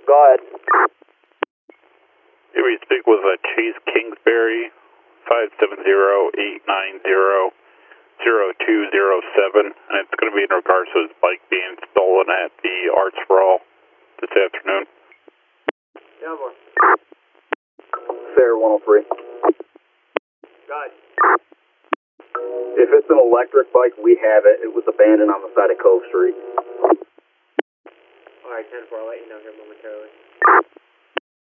Go ahead. Here we speak with Chase Kingsbury, 570-890-0207, and it's going to be in regards to his bike being stolen at the Arts for All this afternoon. Yeah, boy. Fair 103. Go ahead. If it's an electric bike, we have it. It was abandoned on the side of Cove Street. Alright, 10-4, I'll let you know here momentarily.